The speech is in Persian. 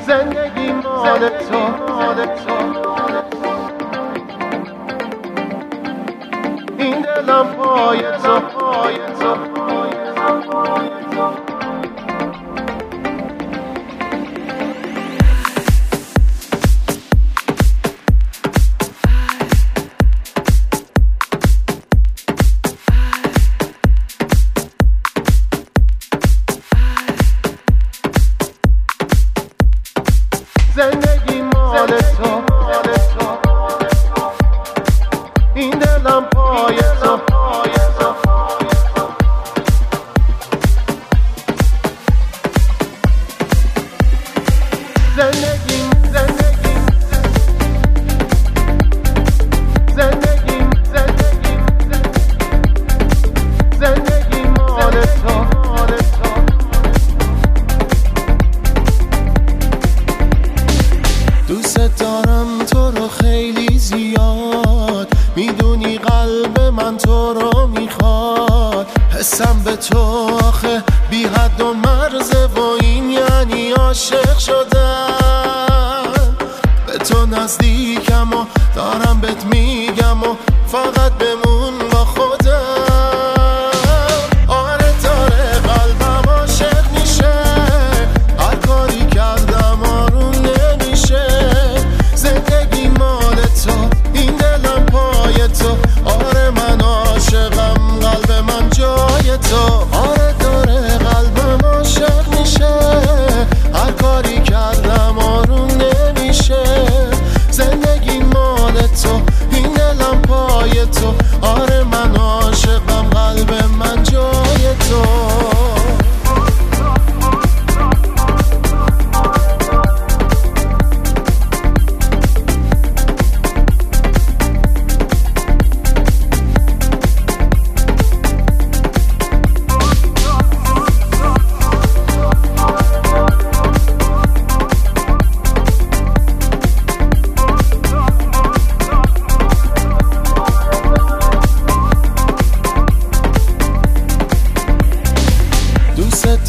زندگی مال تو، این دلم پای تو، زندگی مال تو، این دلم پای تو، زندگی مال تو. دوست دارم تو رو خیلی زیاد، میدونی قلب من تو رو میخواد. حسم به تو آخه بی حد و مرزه و این یعنی عاشق شدن. به تو نزدیکم و دارم بهت میگم و فقط بمون با خودم. آره داره قلبم عاشق میشه، هر کاری کردم آروم نمیشه. زندگی مال تو، این دلم پای تو. آره من عاشقم، قلب من جای تو. آره داره قلبم عاشق میشه، هر کاری کردم آروم نمیشه. زندگی مال تو، این دلم پای تو. آره من عاشقم، قلب من جای تو. دوست